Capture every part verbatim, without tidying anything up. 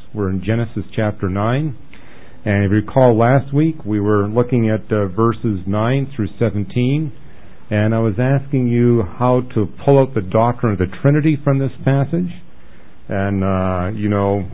We're in Genesis chapter nine. And if you recall last week, we were looking at uh, verses nine through seventeen. And I was asking you how to pull out the doctrine of the Trinity from this passage. And, uh, you know,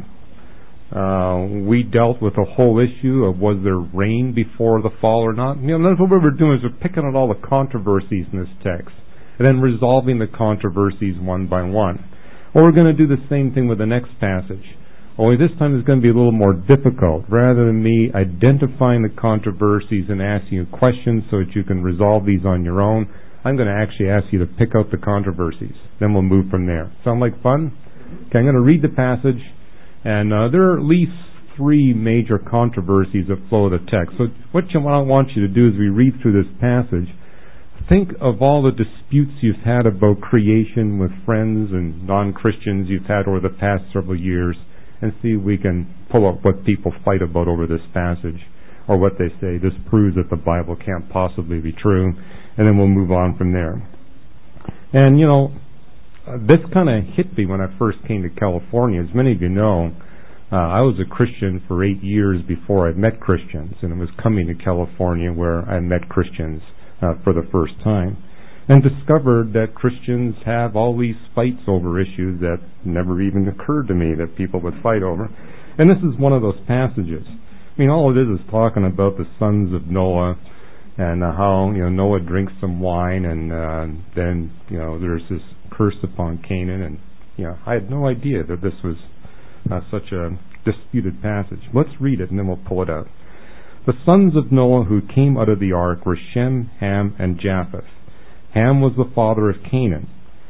uh, we dealt with the whole issue of was there rain before the fall or not. You know, that's what we were doing, is we're picking out all the controversies in this text and then resolving the controversies one by one. Well, we're going to do the same thing with the next passage. Only this time it's going to be a little more difficult. Rather than me identifying the controversies and asking you questions so that you can resolve these on your own, I'm going to actually ask you to pick out the controversies. Then we'll move from there. Sound like fun? Okay, I'm going to read the passage, and uh, there are at least three major controversies that flow of the text. So what, you, what I want you to do as we read through this passage, think of all the disputes you've had about creation with friends and non-Christians you've had over the past several years, and see if we can pull up what people fight about over this passage, or what they say. This proves that the Bible can't possibly be true, and then we'll move on from there. And, you know, uh, this kind of hit me when I first came to California. As many of you know, uh, I was a Christian for eight years before I met Christians, and it was coming to California where I met Christians uh, for the first time, and discovered that Christians have all these fights over issues that never even occurred to me that people would fight over. And this is one of those passages. I mean, all it is is talking about the sons of Noah and uh, how, you know, Noah drinks some wine, and uh, then, you know, there's this curse upon Canaan. And, you know, I had no idea that this was uh, such a disputed passage. Let's read it, and then we'll pull it out. The sons of Noah who came out of the ark were Shem, Ham, and Japheth. Ham was the father of Canaan.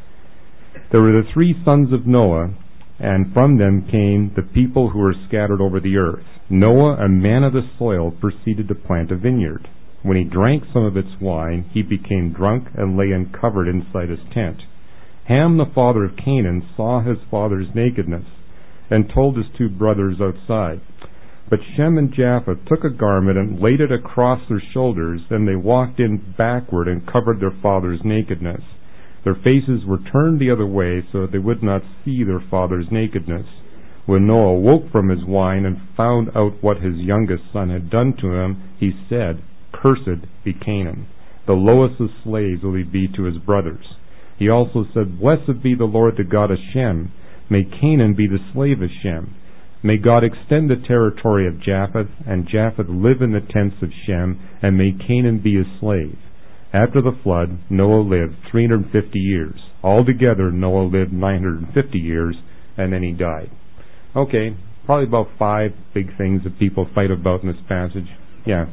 There were the three sons of Noah, and from them came the people who were scattered over the earth. Noah, a man of the soil, proceeded to plant a vineyard. When he drank some of its wine, he became drunk and lay uncovered inside his tent. Ham, the father of Canaan, saw his father's nakedness and told his two brothers outside. But Shem and Japheth took a garment and laid it across their shoulders, and they walked in backward and covered their father's nakedness. Their faces were turned the other way so that they would not see their father's nakedness. When Noah awoke from his wine and found out what his youngest son had done to him, he said, "Cursed be Canaan. The lowest of slaves will he be to his brothers." He also said, "Blessed be the Lord, the God of Shem. May Canaan be the slave of Shem. May God extend the territory of Japheth, and Japheth live in the tents of Shem, and may Canaan be his slave." After the flood, Noah lived three hundred fifty years. Altogether, Noah lived nine hundred fifty years, and then he died. Okay, probably about five big things that people fight about in this passage. Yeah.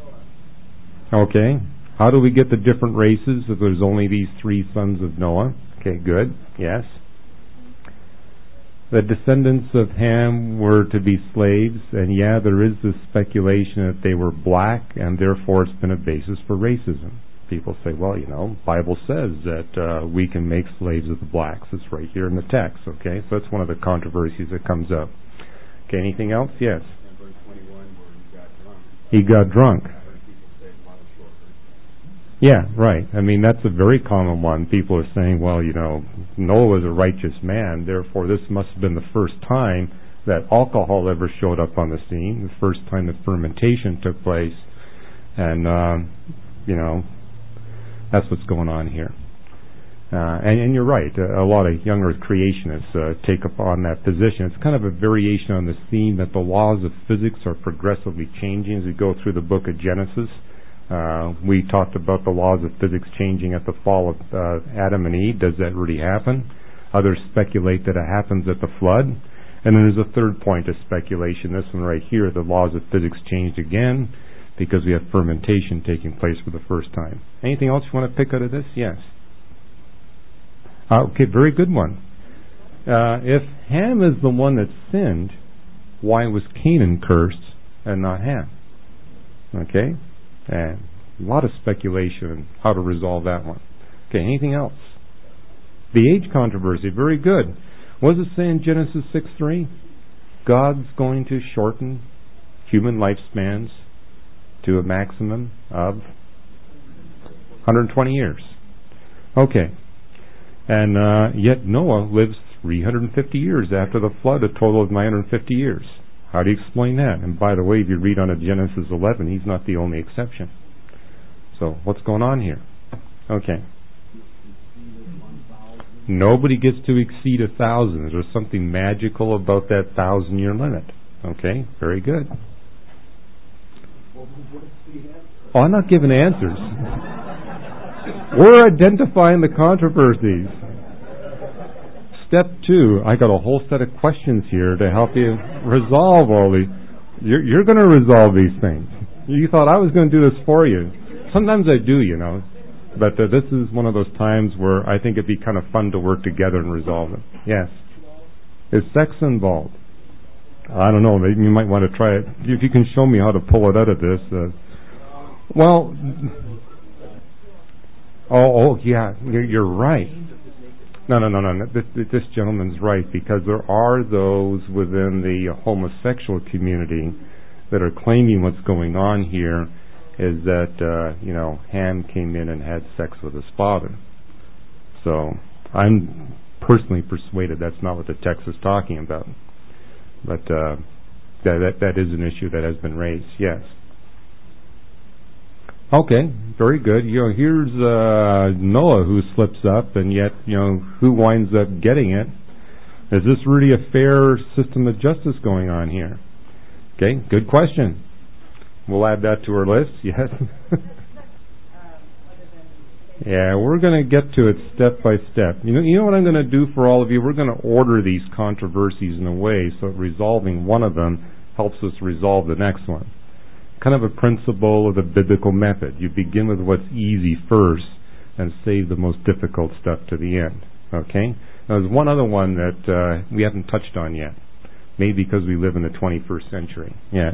Okay. How do we get the different races if there's only these three sons of Noah? Okay, good. Yes. The descendants of Ham were to be slaves, and yeah, there is this speculation that they were black, and therefore it's been a basis for racism. People say, well, you know, Bible says that uh, we can make slaves of the blacks. It's right here in the text, okay? So that's one of the controversies that comes up. Okay, anything else? Yes. Verse twenty-one, where he got drunk. He got drunk. I heard people say a lot of short verses. Yeah, right. I mean, that's a very common one. People are saying, well, you know, Noah was a righteous man, therefore this must have been the first time that alcohol ever showed up on the scene, the first time that fermentation took place, and, uh, you know, that's what's going on here. Uh, and, and you're right, a, a lot of younger creationists uh, take up on that position. It's kind of a variation on the theme that the laws of physics are progressively changing as we go through the book of Genesis. Uh, we talked about the laws of physics changing at the fall of uh, Adam and Eve. Does that really happen? Others speculate that it happens at the flood. And then there's a third point of speculation, this one right here, the laws of physics changed again because we have fermentation taking place for the first time. Anything else you want to pick out of this? Yes. Uh, okay, very good one. Uh, if Ham is the one that sinned, why was Canaan cursed and not Ham? Okay? And a lot of speculation on how to resolve that one. Okay, anything else? The age controversy, very good. What does it say in Genesis six three? God's going to shorten human lifespans to a maximum of one hundred twenty years. Okay. And uh, yet Noah lives three hundred fifty years after the flood, a total of nine hundred fifty years. How do you explain that? And by the way, if you read on a Genesis eleven, he's not the only exception. So what's going on here? Okay. Nobody gets to exceed a thousand. Is there something magical about that thousand year limit? Okay, very good. Oh, I'm not giving answers. We're identifying the controversies. Step two, I got a whole set of questions here to help you resolve all these. You're, you're going to resolve these things. You thought I was going to do this for you. Sometimes I do, you know. But uh, this is one of those times where I think it'd be kind of fun to work together and resolve them. Yes. Is sex involved? I don't know. Maybe you might want to try it. If you can show me how to pull it out of this. Uh, well, oh, oh, yeah, you're, you're right. No, no, no, no. This, this gentleman's right, because there are those within the homosexual community that are claiming what's going on here is that, uh, you know, Ham came in and had sex with his father. So I'm personally persuaded that's not what the text is talking about. But uh, that, that that is an issue that has been raised, yes. Okay, very good. You know, here's uh, Noah who slips up, and yet, you know, who winds up getting it? Is this really a fair system of justice going on here? Okay, good question. We'll add that to our list, yes. Yeah, we're going to get to it step by step. You know, you know what I'm going to do for all of you? We're going to order these controversies in a way so that resolving one of them helps us resolve the next one. Kind of a principle of the biblical method. You begin with what's easy first and save the most difficult stuff to the end. Okay? Now, there's one other one that uh, we haven't touched on yet. Maybe because we live in the twenty-first century. Yes.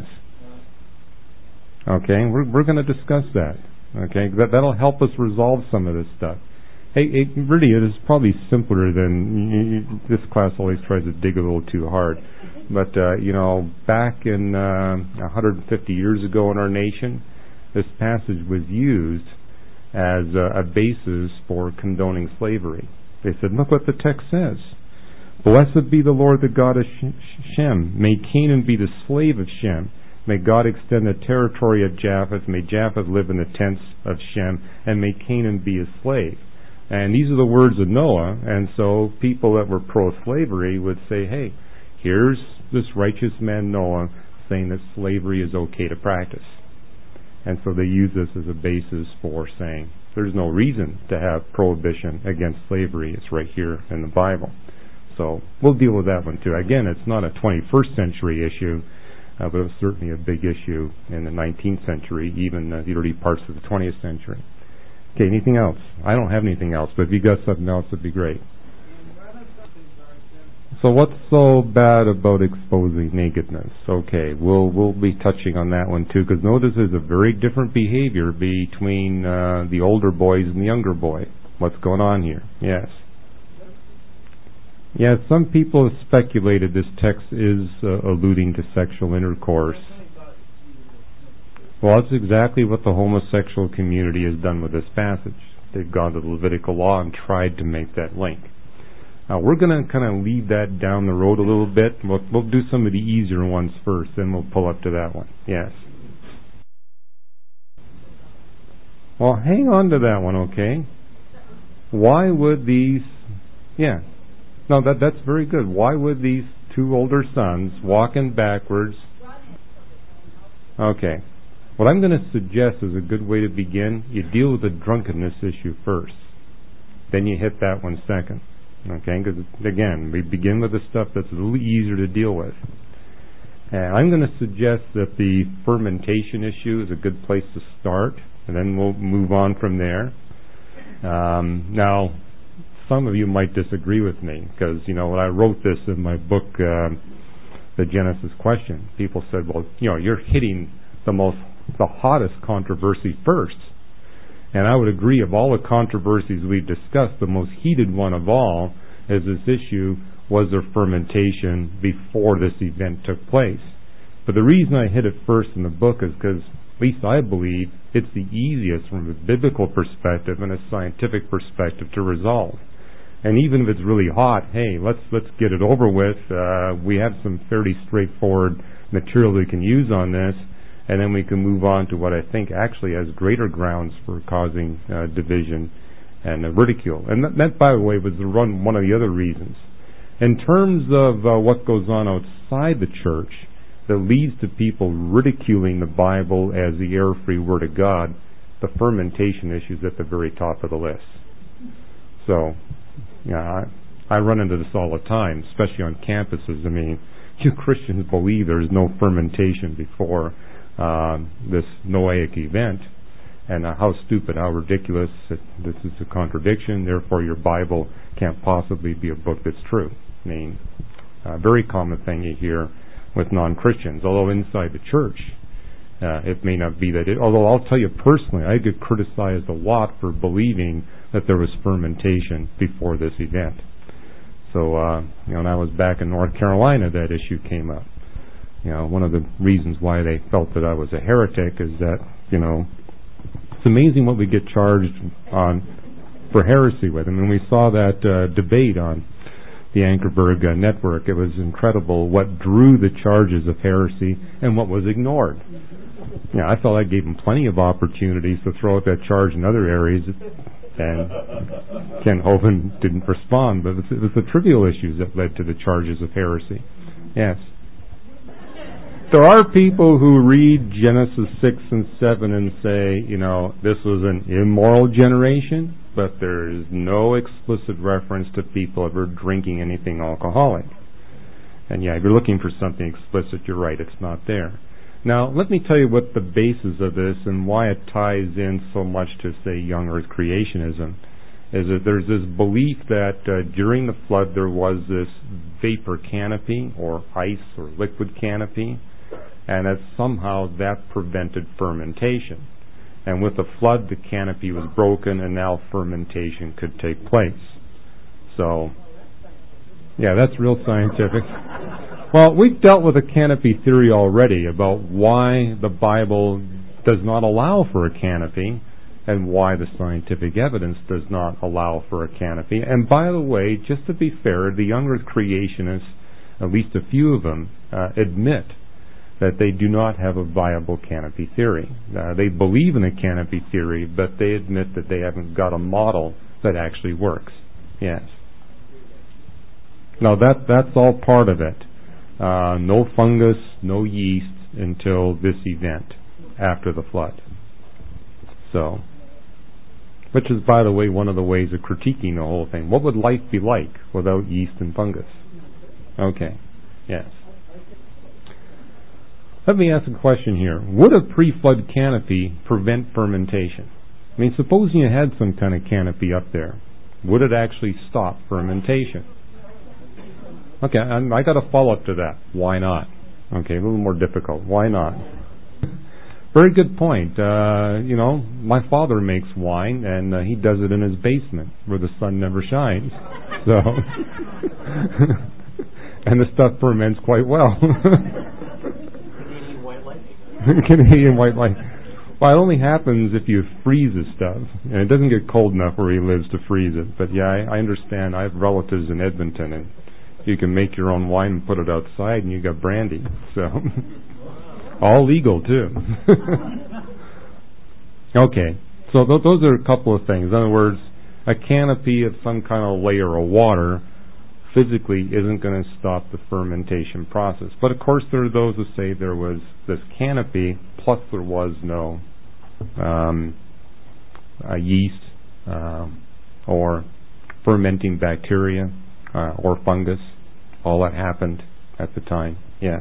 Okay, we're we're going to discuss that. Okay, that that'll help us resolve some of this stuff. Hey, it really it is probably simpler than you, you, this class always tries to dig a little too hard. But uh, you know, back in uh, one hundred fifty years ago in our nation, this passage was used as a, a basis for condoning slavery. They said, "Look what the text says: Blessed be the Lord, the God of Shem. May Canaan be the slave of Shem. May God extend the territory of Japheth. May Japheth live in the tents of Shem. And may Canaan be his slave." And these are the words of Noah. And so people that were pro-slavery would say, hey, here's this righteous man Noah saying that slavery is okay to practice. And so they use this as a basis for saying there's no reason to have prohibition against slavery. It's right here in the Bible. So we'll deal with that one too. Again, it's not a twenty-first century issue. Uh, but it was certainly a big issue in the nineteenth century, even uh, the early parts of the twentieth century. Okay, anything else? I don't have anything else, but if you got something else, it'd be great. So what's so bad about exposing nakedness? Okay, we'll we'll be touching on that one too, because notice there's a very different behavior between uh, the older boys and the younger boy. What's going on here? Yes. Yeah, some people have speculated this text is uh, alluding to sexual intercourse. Well, that's exactly what the homosexual community has done with this passage. They've gone to the Levitical law and tried to make that link. Now, we're going to kind of leave that down the road a little bit. We'll, we'll do some of the easier ones first, then we'll pull up to that one. Yes. Well, hang on to that one, okay? Why would these... Yeah. No, that that's very good. Why would these two older sons walking backwards? Okay. What I'm going to suggest is a good way to begin. You deal with the drunkenness issue first. Then you hit that one second. Okay? Because, again, we begin with the stuff that's a little easier to deal with. And I'm going to suggest that the fermentation issue is a good place to start. And then we'll move on from there. Um, now... Some of you might disagree with me because, you know, when I wrote this in my book, uh, The Genesis Question, people said, well, you know, you're hitting the most, the hottest controversy first. And I would agree, of all the controversies we've discussed, the most heated one of all is this issue, was there fermentation before this event took place? But the reason I hit it first in the book is because, at least I believe, it's the easiest from a biblical perspective and a scientific perspective to resolve. And even if it's really hot, hey, let's let's get it over with. Uh, we have some fairly straightforward material we can use on this, and then we can move on to what I think actually has greater grounds for causing uh, division and uh, ridicule. And that, that, by the way, was the run, one of the other reasons. In terms of uh, what goes on outside the church that leads to people ridiculing the Bible as the error-free Word of God, the fermentation issue is at the very top of the list. So, yeah, I, I run into this all the time, especially on campuses. I mean, you Christians believe there's no fermentation before uh, this Noahic event, and uh, how stupid, how ridiculous. It, this is a contradiction, therefore your Bible can't possibly be a book that's true. I mean, a very common thing you hear with non-Christians, although inside the church uh, it may not be that. It, although I'll tell you personally, I get criticized a lot for believing that there was fermentation before this event. So, uh, you know, when I was back in North Carolina, that issue came up. You know, one of the reasons why they felt that I was a heretic is that, you know, it's amazing what we get charged on for heresy with. I mean, we saw that uh, debate on the Ankerberg uh, network. It was incredible what drew the charges of heresy and what was ignored. You know, I felt I gave them plenty of opportunities to throw out that charge in other areas, and Ken Hovind didn't respond, but it was, it was the trivial issues that led to the charges of heresy. Yes. There are people who read Genesis six and seven and say, you know, this was an immoral generation, but there is no explicit reference to people ever drinking anything alcoholic. And yeah, if you're looking for something explicit, you're right, it's not there. Now, let me tell you what the basis of this and why it ties in so much to, say, young earth creationism, is that there's this belief that uh, during the flood there was this vapor canopy or ice or liquid canopy, and that somehow that prevented fermentation. And with the flood, the canopy was broken, and now fermentation could take place. So, yeah, that's real scientific. Well, we've dealt with a canopy theory already about why the Bible does not allow for a canopy and why the scientific evidence does not allow for a canopy. And by the way, just to be fair, the young earth creationists, at least a few of them, uh, admit that they do not have a viable canopy theory. Uh, they believe in a canopy theory, but they admit that they haven't got a model that actually works. Yes. Now that that's all part of it. Uh, no fungus, no yeast until this event after the flood. So, which is, by the way, one of the ways of critiquing the whole thing. What would life be like without yeast and fungus? Okay. Yes. Let me ask a question here. Would a pre-flood canopy prevent fermentation? I mean, supposing you had some kind of canopy up there, would it actually stop fermentation? Okay, and I got a follow-up to that. Why not? Okay, a little more difficult. Why not? Very good point. Uh, you know, my father makes wine, and uh, he does it in his basement where the sun never shines. So, and the stuff ferments quite well. Canadian white light. Well, it only happens if you freeze the stuff, and it doesn't get cold enough where he lives to freeze it. But yeah, I, I understand. I have relatives in Edmonton, and you can make your own wine and put it outside, and you got brandy. So all legal too. Okay, so th- those are a couple of things. In other words, a canopy of some kind of layer of water physically isn't going to stop the fermentation process. But of course there are those who say there was this canopy, plus there was no um, uh, yeast uh, or fermenting bacteria uh, or fungus. All that happened at the time. Yes.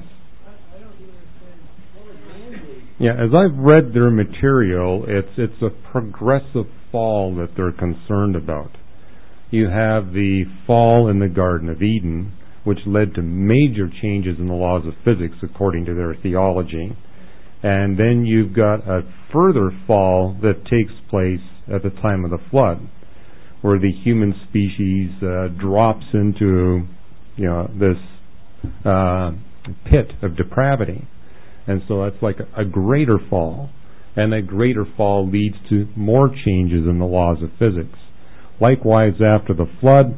Yeah, as I've read their material, it's it's a progressive fall that they're concerned about. You have the fall in the Garden of Eden, which led to major changes in the laws of physics according to their theology. And then you've got a further fall that takes place at the time of the flood, where the human species uh, drops into, you know, this uh, pit of depravity. And so that's like a, a greater fall. And that greater fall leads to more changes in the laws of physics. Likewise, after the flood,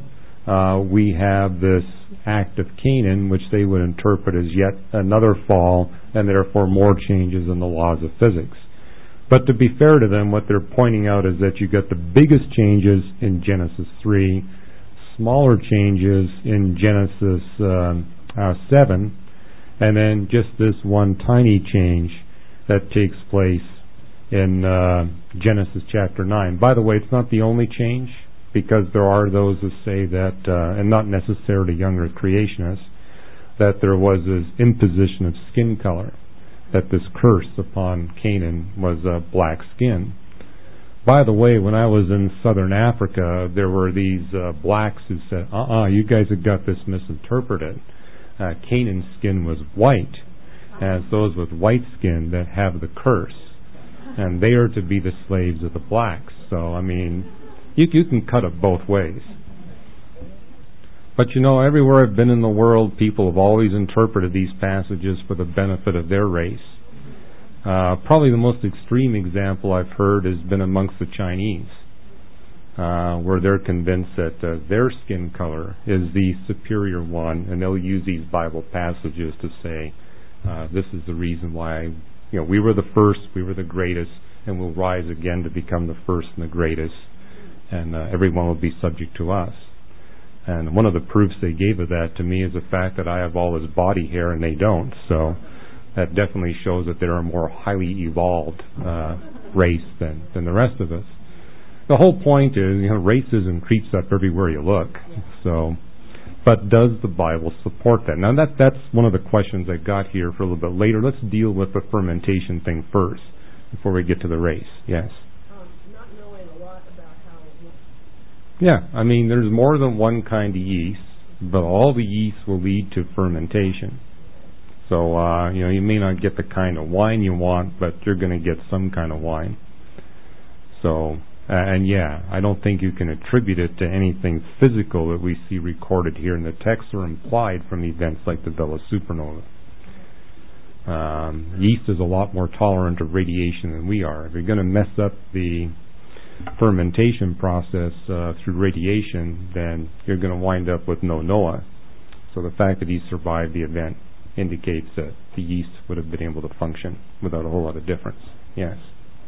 uh, we have this act of Canaan, which they would interpret as yet another fall, and therefore more changes in the laws of physics. But to be fair to them, what they're pointing out is that you get the biggest changes in Genesis three, smaller changes in Genesis uh, uh, seven, and then just this one tiny change that takes place in uh, Genesis chapter nine. By the way, it's not the only change, because there are those who say that, uh, and not necessarily younger creationists, that there was this imposition of skin color, that this curse upon Canaan was uh, black skin. By the way, when I was in southern Africa, there were these uh, blacks who said, uh-uh, you guys have got this misinterpreted. Uh, Canaan's skin was white, as those with white skin that have the curse, and they are to be the slaves of the blacks. So, I mean, you, you can cut it both ways. But you know, everywhere I've been in the world, people have always interpreted these passages for the benefit of their race. Uh, probably the most extreme example I've heard has been amongst the Chinese, uh, where they're convinced that uh, their skin color is the superior one, and they'll use these Bible passages to say, uh, this is the reason why, you know, we were the first, we were the greatest, and we'll rise again to become the first and the greatest, and uh, everyone will be subject to us. And one of the proofs they gave of that to me is the fact that I have all this body hair and they don't. So that definitely shows that they're a more highly evolved uh, race than, than the rest of us. The whole point is, you know, racism creeps up everywhere you look. So, but does the Bible support that? Now that that's one of the questions I got here for a little bit later. Let's deal with the fermentation thing first before we get to the race. Yes. Yeah, I mean, there's more than one kind of yeast, but all the yeast will lead to fermentation. So, uh, you know, you may not get the kind of wine you want, but you're going to get some kind of wine. So, uh, and yeah, I don't think you can attribute it to anything physical that we see recorded here in the text or implied from events like the Vela supernova. Um, yeast is a lot more tolerant of radiation than we are. If you're going to mess up the fermentation process uh, through radiation, then you're going to wind up with no Noah. So the fact that he survived the event indicates that the yeast would have been able to function without a whole lot of difference. Yes.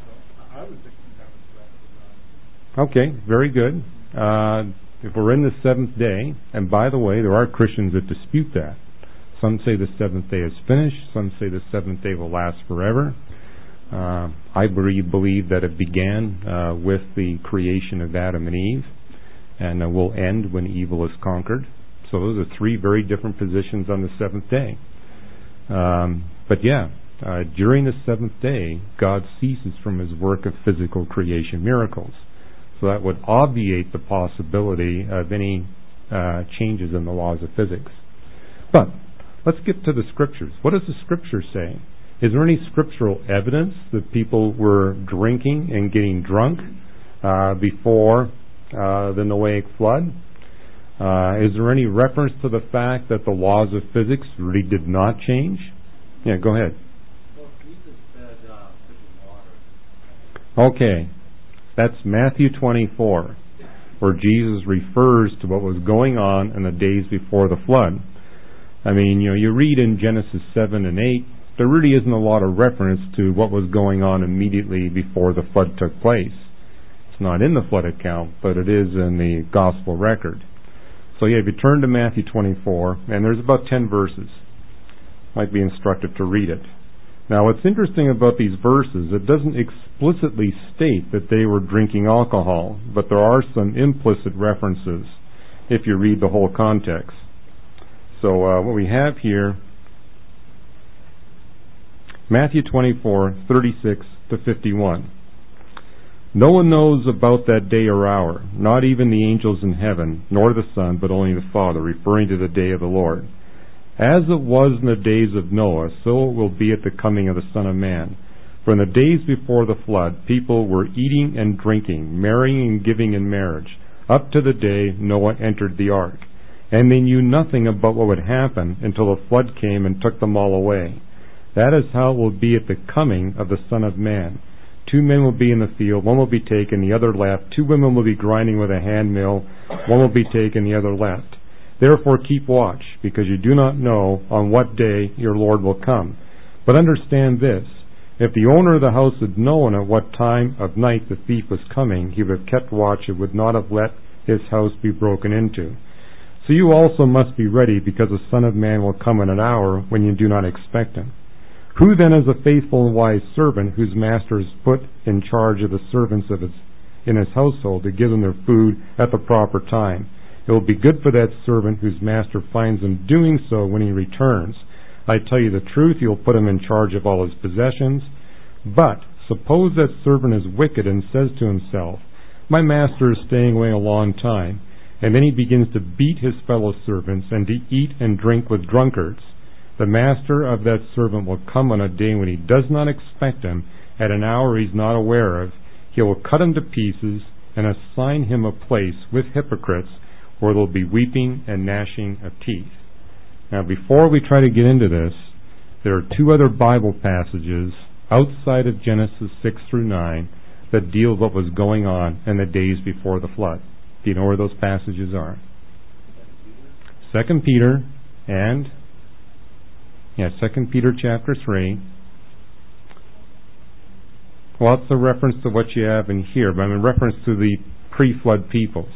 Okay, very good. Uh, if we're in the seventh day, and by the way, there are Christians that dispute that. Some say the seventh day is finished. Some say the seventh day will last forever. Uh, I believe that it began uh, with the creation of Adam and Eve, and uh, will end when evil is conquered. So those are three very different positions on the seventh day. Um, but yeah, uh, during the seventh day, God ceases from his work of physical creation miracles. So that would obviate the possibility of any uh, changes in the laws of physics. But let's get to the scriptures. What does the scripture say? Is there any scriptural evidence that people were drinking and getting drunk uh, before uh, the Noahic flood? Uh, is there any reference to the fact that the laws of physics really did not change? Yeah, go ahead. Well, Jesus said, uh, water. Okay, that's Matthew twenty-four, where Jesus refers to what was going on in the days before the flood. I mean, you know, you read in Genesis seven and eight, there really isn't a lot of reference to what was going on immediately before the flood took place. It's not in the flood account, but it is in the gospel record. So yeah, if you turn to Matthew twenty-four, and there's about ten verses, might be instructive to read it. Now what's interesting about these verses, it doesn't explicitly state that they were drinking alcohol, but there are some implicit references if you read the whole context. So uh, what we have here, Matthew twenty-four, thirty-six to fifty-one. No one knows about that day or hour, not even the angels in heaven, nor the Son, but only the Father, referring to the day of the Lord. As it was in the days of Noah, so it will be at the coming of the Son of Man. For in the days before the flood, people were eating and drinking, marrying and giving in marriage, up to the day Noah entered the ark. And they knew nothing about what would happen until the flood came and took them all away. That is how it will be at the coming of the Son of Man. Two men will be in the field, one will be taken, the other left. Two women will be grinding with a hand mill, one will be taken, the other left. Therefore keep watch, because you do not know on what day your Lord will come. But understand this, if the owner of the house had known at what time of night the thief was coming, he would have kept watch and would not have let his house be broken into. So you also must be ready, because the Son of Man will come in an hour when you do not expect him. Who then is a faithful and wise servant whose master is put in charge of the servants of his, in his household to give them their food at the proper time? It will be good for that servant whose master finds him doing so when he returns. I tell you the truth, he will put him in charge of all his possessions. But suppose that servant is wicked and says to himself, my master is staying away a long time, and then he begins to beat his fellow servants and to eat and drink with drunkards. The master of that servant will come on a day when he does not expect him, at an hour he is not aware of. He will cut him to pieces and assign him a place with hypocrites, where there will be weeping and gnashing of teeth. Now, before we try to get into this, there are two other Bible passages outside of Genesis six through nine that deal with what was going on in the days before the flood. Do you know where those passages are? Second Peter and yeah, Second Peter chapter three. Well, it's a reference to what you have in here, but I'm in reference to the pre-flood peoples.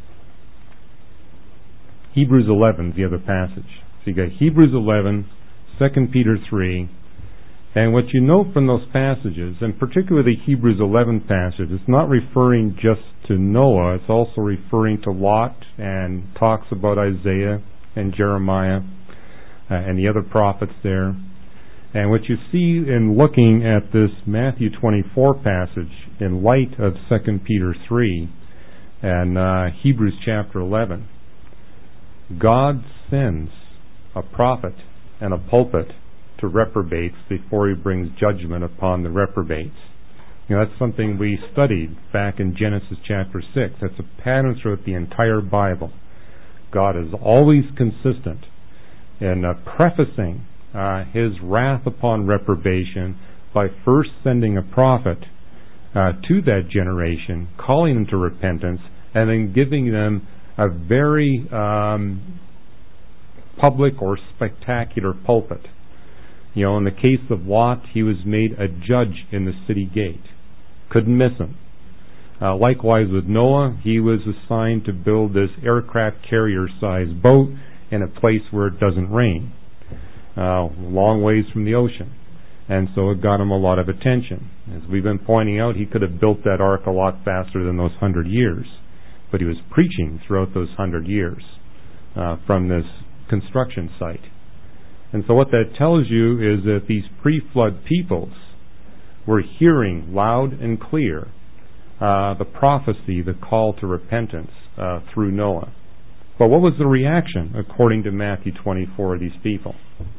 Hebrews eleven is the other passage. So you got Hebrews eleven, Second Peter three, and what you note from those passages, and particularly the Hebrews eleven passage, it's not referring just to Noah, it's also referring to Lot, and talks about Isaiah and Jeremiah uh, and the other prophets there. And what you see in looking at this Matthew twenty-four passage in light of Second Peter three and uh, Hebrews chapter eleven, God sends a prophet and a pulpit to reprobates before he brings judgment upon the reprobates. You know, that's something we studied back in Genesis chapter six. That's a pattern throughout the entire Bible. God is always consistent in uh, prefacing uh, his wrath upon reprobation by first sending a prophet uh, to that generation, calling them to repentance, and then giving them a very um, public or spectacular pulpit. You know, in the case of Lot, he was made a judge in the city gate. Couldn't miss him. Uh, likewise with Noah, he was assigned to build this aircraft carrier-sized boat in a place where it doesn't rain, uh, long ways from the ocean. And so it got him a lot of attention. As we've been pointing out, he could have built that ark a lot faster than those hundred years. But he was preaching throughout those hundred years uh, from this construction site. And so what that tells you is that these pre-flood peoples were hearing loud and clear uh, the prophecy, the call to repentance uh, through Noah. But what was the reaction, according to Matthew twenty-four, of these people?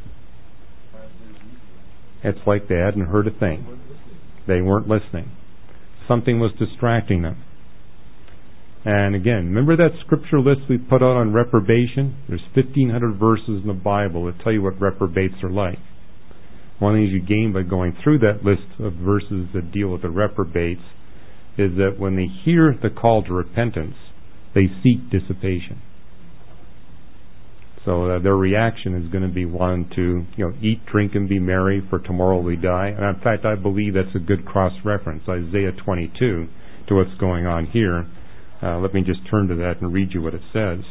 It's like they hadn't heard a thing. They weren't listening. Something was distracting them. And again, remember that scripture list we put out on reprobation? There's fifteen hundred verses in the Bible that tell you what reprobates are like. One of the things you gain by going through that list of verses that deal with the reprobates is that when they hear the call to repentance, they seek dissipation. So uh, their reaction is going to be one to, you know, eat, drink, and be merry, for tomorrow we die. And in fact, I believe that's a good cross-reference, Isaiah twenty-two, to what's going on here. Uh, let me just turn to that and read you what it says.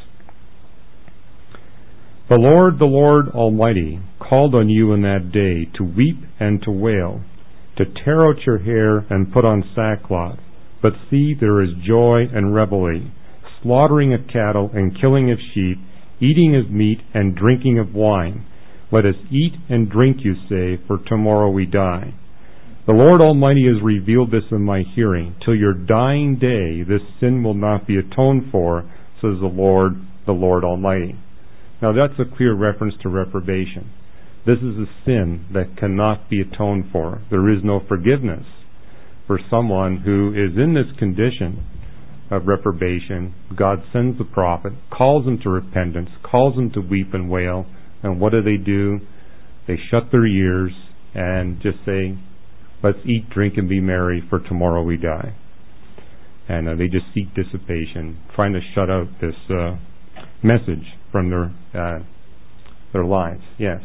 The Lord, the Lord Almighty, called on you in that day to weep and to wail, to tear out your hair and put on sackcloth. But see, there is joy and revelry, slaughtering of cattle and killing of sheep, eating of meat and drinking of wine. Let us eat and drink, you say, for tomorrow we die. The Lord Almighty has revealed this in my hearing. Till your dying day, this sin will not be atoned for, says the Lord, the Lord Almighty. Now that's a clear reference to reprobation. This is a sin that cannot be atoned for. There is no forgiveness for someone who is in this condition of reprobation. God sends the prophet, calls them to repentance, calls them to weep and wail, and what do they do? They shut their ears and just say, Let's eat, drink, and be merry, for tomorrow we die. And uh, they just seek dissipation, trying to shut out this uh, message from their uh, their lives. Yes.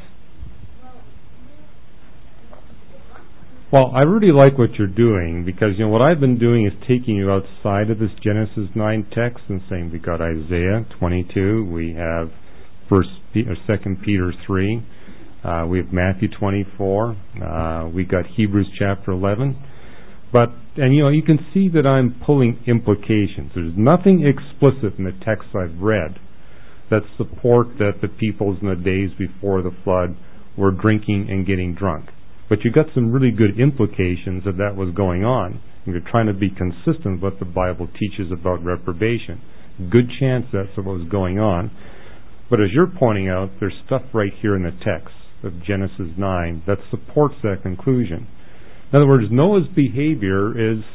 Well, I really like what you're doing, because you know what I've been doing is taking you outside of this Genesis nine text and saying we got Isaiah twenty-two, we have First or Second Peter three, uh, we have Matthew twenty-four, uh, we got Hebrews chapter eleven. But and you know you can see that I'm pulling implications. There's nothing explicit in the text I've read that support that the peoples in the days before the flood were drinking and getting drunk. But you got some really good implications that that was going on. And you're trying to be consistent with what the Bible teaches about reprobation. Good chance that's what was going on. But as you're pointing out, there's stuff right here in the text of Genesis nine that supports that conclusion. In other words, Noah's behavior is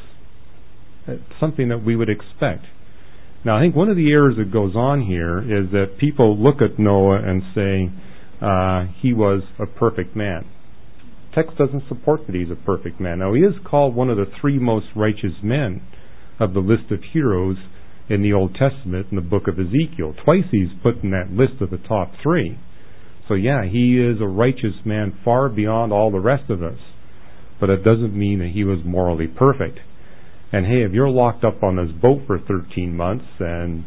something that we would expect. Now, I think one of the errors that goes on here is that people look at Noah and say uh, he was a perfect man. Text doesn't support that he's a perfect man. Now, he is called one of the three most righteous men of the list of heroes in the Old Testament in the book of Ezekiel. Twice he's put in that list of the top three. So, yeah, he is a righteous man far beyond all the rest of us. But it doesn't mean that he was morally perfect. And, hey, if you're locked up on this boat for thirteen months and,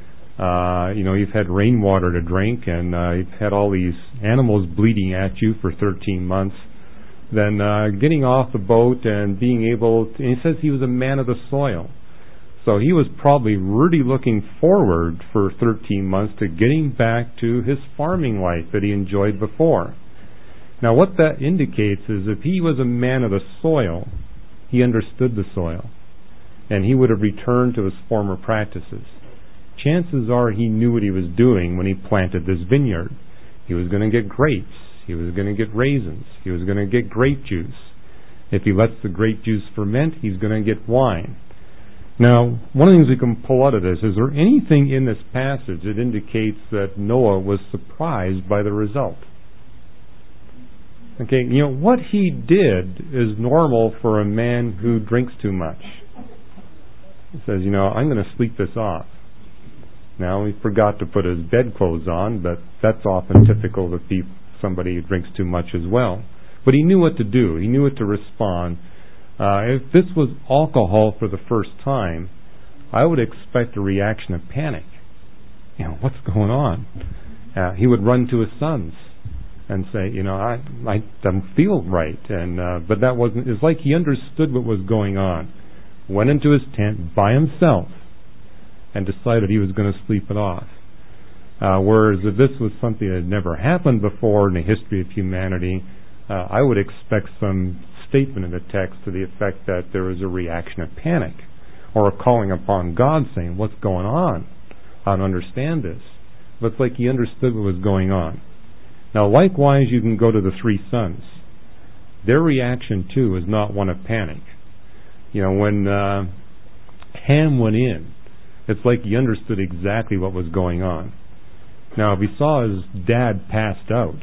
uh, you know, you've had rainwater to drink and uh, you've had all these animals bleeding at you for thirteen months, then uh, getting off the boat and being able to, and he says he was a man of the soil. So he was probably really looking forward for thirteen months to getting back to his farming life that he enjoyed before. Now what that indicates is if he was a man of the soil, he understood the soil, and he would have returned to his former practices. Chances are he knew what he was doing when he planted this vineyard. He was going to get grapes. He was going to get raisins. He was going to get grape juice. If he lets the grape juice ferment, he's going to get wine. Now, one of the things we can pull out of this, is there anything in this passage that indicates that Noah was surprised by the result? Okay, you know, what he did is normal for a man who drinks too much. He says, you know, I'm going to sleep this off. Now, he forgot to put his bedclothes on, but that's often typical of people. Somebody who drinks too much as well. But he knew what to do. He knew what to respond. Uh, if this was alcohol for the first time, I would expect a reaction of panic. You know, what's going on? Uh, he would run to his sons and say, you know, I, I don't feel right. And uh, but that wasn't. It's like he understood what was going on. Went into his tent by himself and decided he was going to sleep it off. Uh, whereas if this was something that had never happened before in the history of humanity, uh, I would expect some statement in the text to the effect that there was a reaction of panic or a calling upon God saying, what's going on? I don't understand this. But it's like he understood what was going on. Now, likewise, you can go to the three sons. Their reaction, too, is not one of panic. You know, when uh, Ham went in, it's like he understood exactly what was going on. Now, if he saw his dad passed out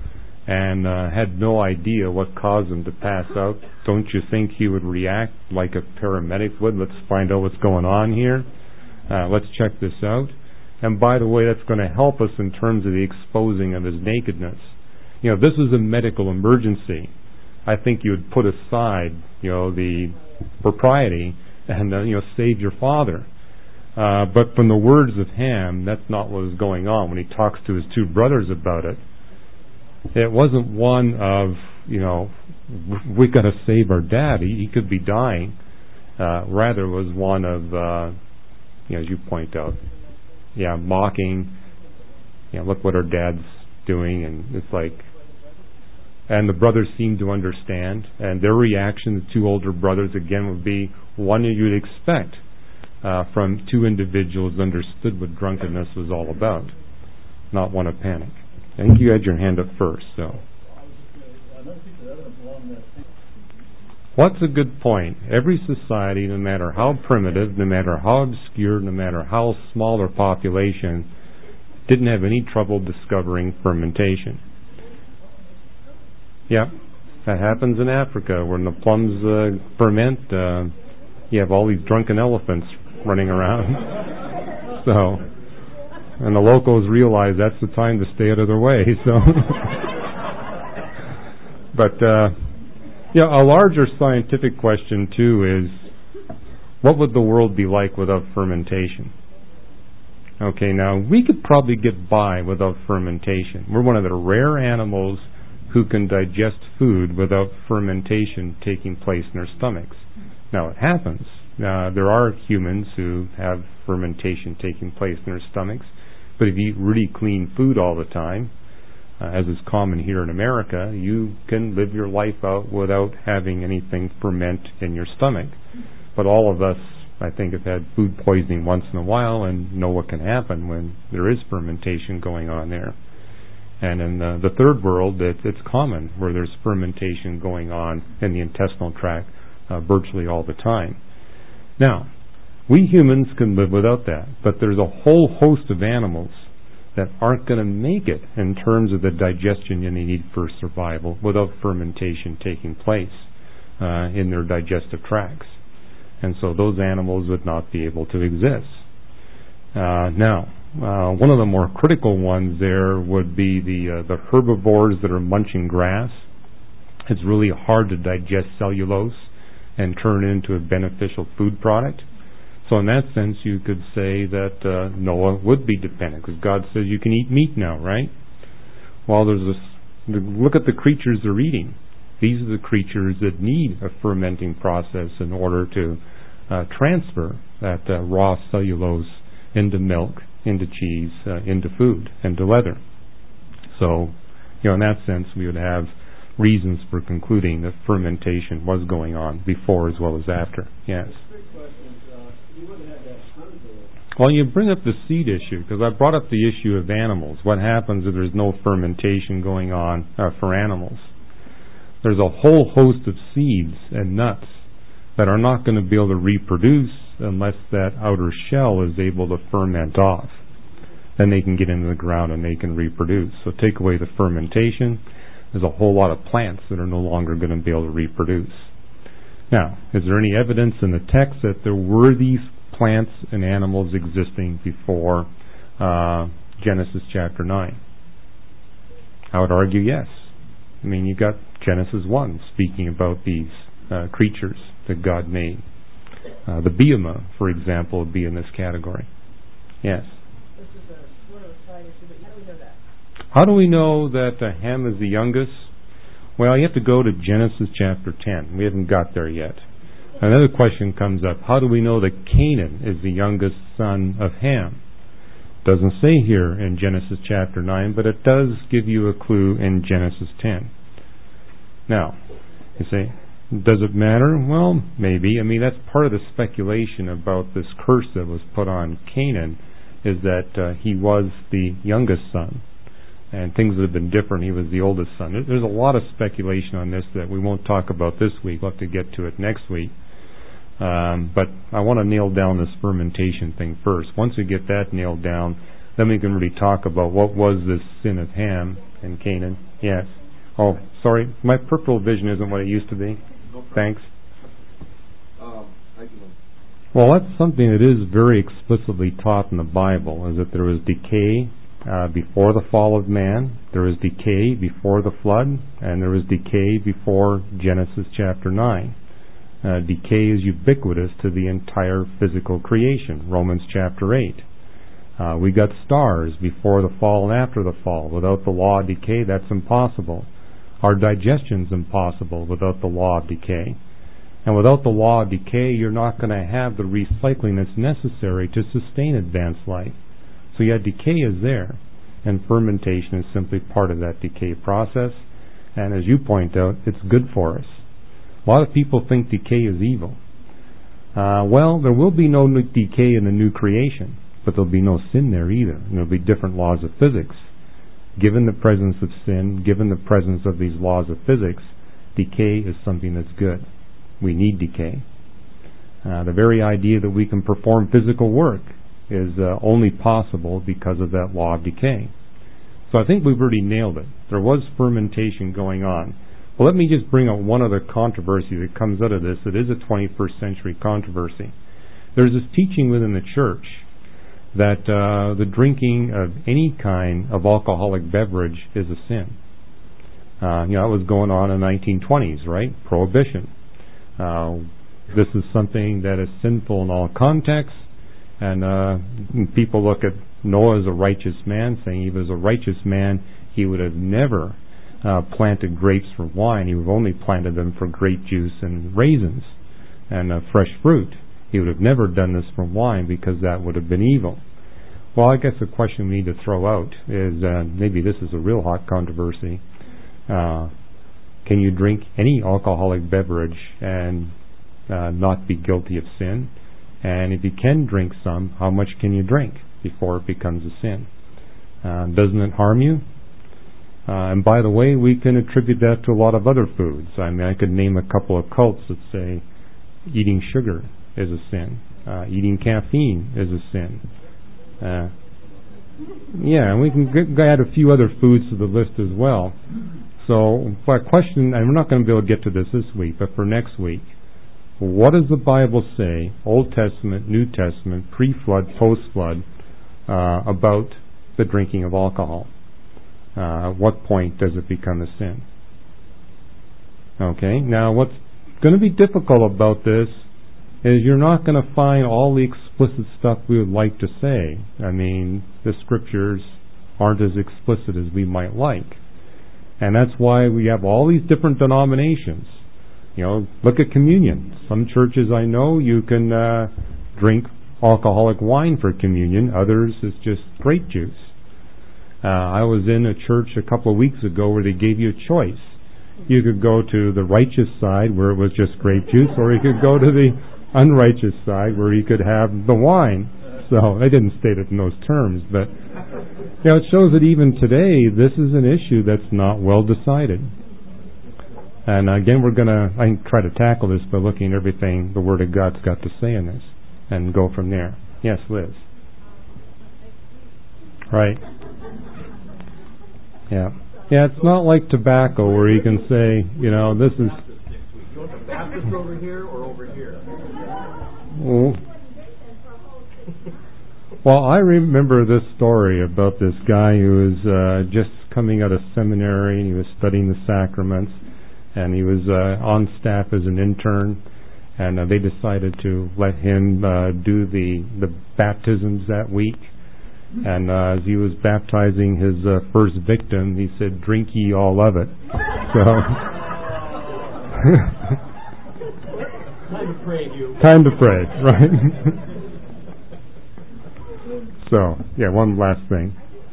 and uh, had no idea what caused him to pass out, don't you think he would react like a paramedic would? Let's find out what's going on here. Uh, let's check this out. And by the way, that's going to help us in terms of the exposing of his nakedness. You know, if this was a medical emergency, I think you would put aside, you know, the propriety and, uh, you know, save your father. Uh, but from the words of Ham, that's not what was going on. When he talks to his two brothers about it, it wasn't one of, you know, we've got to save our dad. He, he could be dying. Uh, rather, it was one of, uh, you know, as you point out, yeah, mocking, you know, look what our dad's doing. And it's like, and the brothers seem to understand. And their reaction, the two older brothers, again, would be one that you'd expect. Uh, from two individuals who understood what drunkenness was all about, not one of panic. I think you had your hand up first. So, what's a good point? Every society, no matter how primitive, no matter how obscure, no matter how small their population, didn't have any trouble discovering fermentation. Yeah, That happens in Africa. When the plums uh, ferment, uh, you have all these drunken elephants running around. So, and the locals realize that's the time to stay out of their way. So, but uh, yeah, a larger scientific question too is, what would the world be like without fermentation? Okay, now we could probably get by without fermentation. We're one of the rare animals who can digest food without fermentation taking place in their stomachs. Now, it happens. Uh, there are humans who have fermentation taking place in their stomachs, but if you eat really clean food all the time, uh, as is common here in America, you can live your life out without having anything ferment in your stomach. But all of us, I think, have had food poisoning once in a while and know what can happen when there is fermentation going on there. And in the, the third world, it, it's common where there's fermentation going on in the intestinal tract uh, virtually all the time. Now, we humans can live without that, but there's a whole host of animals that aren't going to make it in terms of the digestion you need for survival without fermentation taking place uh, in their digestive tracts. And so those animals would not be able to exist. Uh, now, Uh, one of the more critical ones there would be the uh, the herbivores that are munching grass. It's really hard to digest cellulose and turn it into a beneficial food product. So in that sense, you could say that uh, Noah would be dependent, because God says you can eat meat now, right? Well, there's this. Look at the creatures they're eating. These are the creatures that need a fermenting process in order to uh, transfer that uh, raw cellulose into milk, into cheese, uh, into food, into leather. So, you know, in that sense, we would have reasons for concluding that fermentation was going on before as well as after. Yes. Well, you bring up the seed issue, because I brought up the issue of animals. What happens if there's no fermentation going on uh, for animals? There's a whole host of seeds and nuts that are not going to be able to reproduce unless that outer shell is able to ferment off. Then they can get into the ground and they can reproduce. So take away the fermentation, there's a whole lot of plants that are no longer going to be able to reproduce. Now, is there any evidence in the text that there were these plants and animals existing before uh, Genesis chapter nine? I would argue yes. I mean, you got Genesis one speaking about these uh, creatures that God made. Uh, the Bema, for example, would be in this category. Yes. This is a sort of a side issue, but how do we know that? How do we know that uh, Ham is the youngest? Well, you have to go to Genesis chapter ten. We haven't got there yet. Another question comes up. How do we know that Canaan is the youngest son of Ham? It doesn't say here in Genesis chapter nine, but it does give you a clue in Genesis ten. Now, you say, does it matter? Well, maybe. I mean, that's part of the speculation about this curse that was put on Canaan, is that uh, he was the youngest son, and things that have been different. He was the oldest son. There's a lot of speculation on this that we won't talk about this week. We'll have to get to it next week. Um, but I want to nail down this fermentation thing first. Once we get that nailed down, then we can really talk about what was this sin of Ham and Canaan. Yes. Oh, sorry. My peripheral vision isn't what it used to be. Thanks. Um, well, that's something that is very explicitly taught in the Bible, is that there was decay uh, before the fall of man, there was decay before the flood, and there was decay before Genesis chapter nine. Uh, decay is ubiquitous to the entire physical creation, Romans chapter eight. Uh, we got stars before the fall and after the fall. Without the law of decay, that's impossible. Our digestion's impossible without the law of decay. And without the law of decay, you're not going to have the recycling that's necessary to sustain advanced life. So yeah, decay is there, and fermentation is simply part of that decay process. And as you point out, it's good for us. A lot of people think decay is evil. Uh, well, there will be no decay in the new creation, but there'll be no sin there either. And there'll be different laws of physics. Given the presence of sin, given the presence of these laws of physics, decay is something that's good. We need decay. Uh, the very idea that we can perform physical work is uh, only possible because of that law of decay. So I think we've already nailed it. There was fermentation going on. Well, let me just bring up one other controversy that comes out of this. It is a twenty-first century controversy. There's this teaching within the church that uh, the drinking of any kind of alcoholic beverage is a sin. Uh, you know, it was going on in the nineteen twenties, right? Prohibition. Uh, this is something that is sinful in all contexts, and uh, people look at Noah as a righteous man, saying he was a righteous man, he would have never uh, planted grapes for wine. He would have only planted them for grape juice and raisins and uh, fresh fruit. He would have never done this for wine because that would have been evil. Well, I guess the question we need to throw out is, uh, maybe this is a real hot controversy, uh, can you drink any alcoholic beverage and uh, not be guilty of sin? And if you can drink some, how much can you drink before it becomes a sin? Uh, doesn't it harm you? Uh, and by the way, we can attribute that to a lot of other foods. I mean, I could name a couple of cults that say eating sugar is a sin. Uh, eating caffeine is a sin. Uh, yeah, and we can g- add a few other foods to the list as well. So, my question, and we're not going to be able to get to this this week, but for next week, what does the Bible say, Old Testament, New Testament, pre-flood, post-flood, uh, about the drinking of alcohol? Uh, at what point does it become a sin? Okay, now what's going to be difficult about this is you're not going to find all the explicit stuff we would like to say. I mean, the scriptures aren't as explicit as we might like. And that's why we have all these different denominations. You know, look at communion. Some churches I know, you can uh, drink alcoholic wine for communion. Others, it's just grape juice. Uh, I was in a church a couple of weeks ago where they gave you a choice. You could go to the righteous side where it was just grape juice, or you could go to the unrighteous side where you could have the wine. So they didn't state it in those terms, but you know, it shows that even today this is an issue that's not well decided. And again, we're going to I think, try to tackle this by looking at everything the Word of God's got to say in this and go from there. Yes, Liz. Right. Yeah. Yeah, it's not like tobacco where you can say, you know, this is... You want the Baptist over here or over here? Well, well, I remember this story about this guy who was uh, just coming out of seminary, and he was studying the sacraments, and he was uh, on staff as an intern, and uh, they decided to let him uh, do the, the baptisms that week. And uh, as he was baptizing his uh, first victim, he said, "Drink ye all of it." So, time to pray, you. Time to pray, right? So, yeah, one last thing.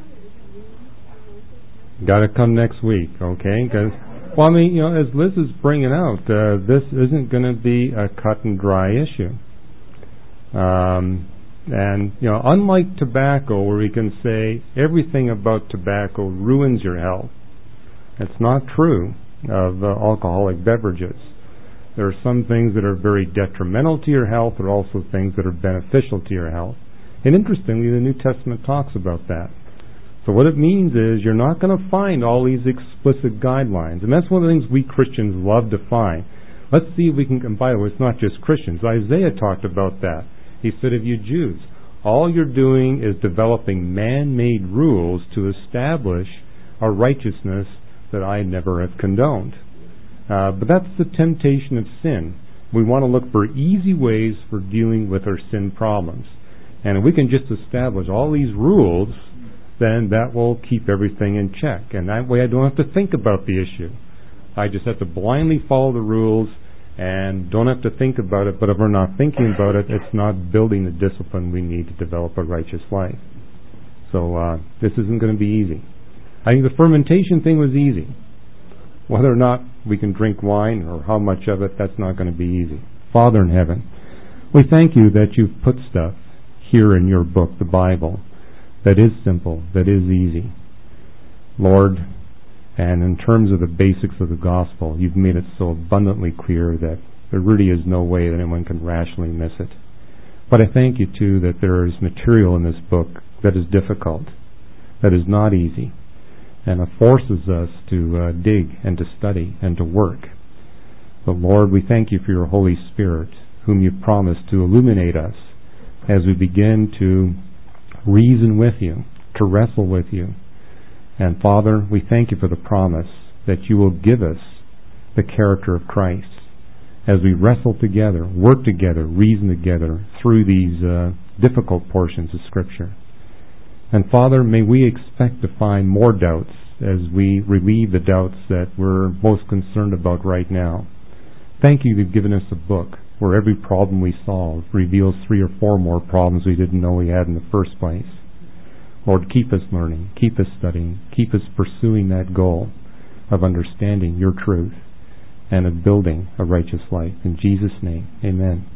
Got to come next week, okay? Because, well, I mean, you know, as Liz is bringing out, uh, this isn't going to be a cut and dry issue. Um. And, you know, unlike tobacco, where we can say everything about tobacco ruins your health, it's not true of uh, alcoholic beverages. There are some things that are very detrimental to your health. There are also things that are beneficial to your health. And interestingly, the New Testament talks about that. So what it means is you're not going to find all these explicit guidelines. And that's one of the things we Christians love to find. Let's see if we can, and by the way, it's not just Christians. Isaiah talked about that. He said of you Jews, all you're doing is developing man-made rules to establish a righteousness that I never have condoned. Uh, but that's the temptation of sin. We want to look for easy ways for dealing with our sin problems. And if we can just establish all these rules, then that will keep everything in check. And that way I don't have to think about the issue. I just have to blindly follow the rules and don't have to think about it, but if we're not thinking about it, it's not building the discipline we need to develop a righteous life. So uh, this isn't going to be easy. I think the fermentation thing was easy. Whether or not we can drink wine or how much of it, that's not going to be easy. Father in heaven, we thank you that you've put stuff here in your book, the Bible, that is simple, that is easy. Lord, and in terms of the basics of the gospel, you've made it so abundantly clear that there really is no way that anyone can rationally miss it. But I thank you, too, that there is material in this book that is difficult, that is not easy. and it forces us to uh, dig and to study and to work. But Lord, we thank you for your Holy Spirit, whom you've promised to illuminate us as we begin to reason with you, to wrestle with you. And Father, we thank you for the promise that you will give us the character of Christ as we wrestle together, work together, reason together through these uh, difficult portions of Scripture. And Father, may we expect to find more doubts as we relieve the doubts that we're most concerned about right now. Thank you you've given us a book where every problem we solve reveals three or four more problems we didn't know we had in the first place. Lord, keep us learning, keep us studying, keep us pursuing that goal of understanding your truth and of building a righteous life. In Jesus' name, amen.